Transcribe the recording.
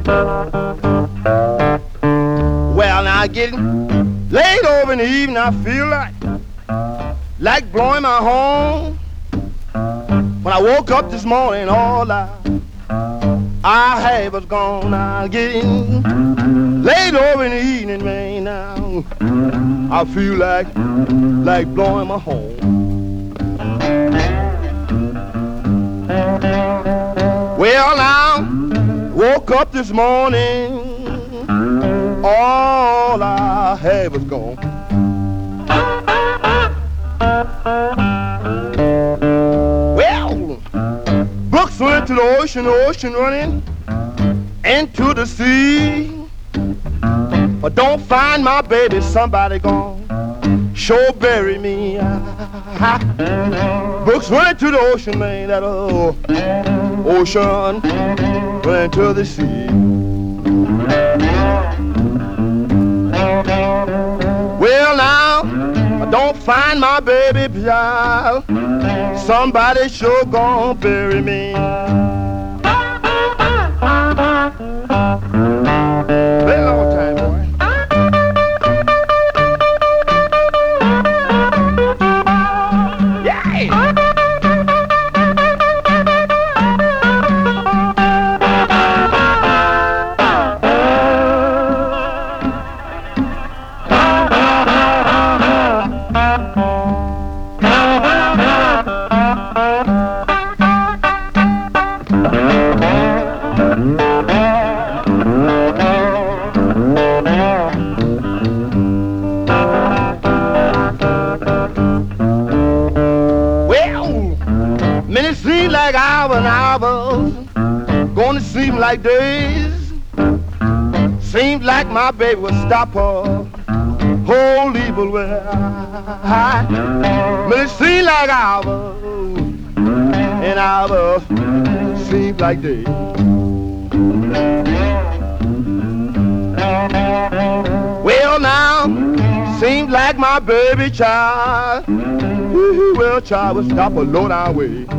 Well, now getting late over in the evening, I feel like blowing my horn. When I woke up this morning, all I had was gone. Now getting late over in the evening, man. Now I feel like blowing my horn. Well, now woke up this morning, all I had was gone. Well, Brooks went to the ocean running into the sea. But don't find my baby, somebody gone sure bury me. Brooks went to the ocean, man, that ocean went to the sea. Well, now, I don't find my baby, child, somebody sure gonna bury me. Been a long time, boy. Minutes seem like hours, gonna seem like days. Seems like my baby will stop her whole evil way. Minutes seem like hours, and hours seem like days. Well, now, seems like my baby child, well, child will stop a low down way.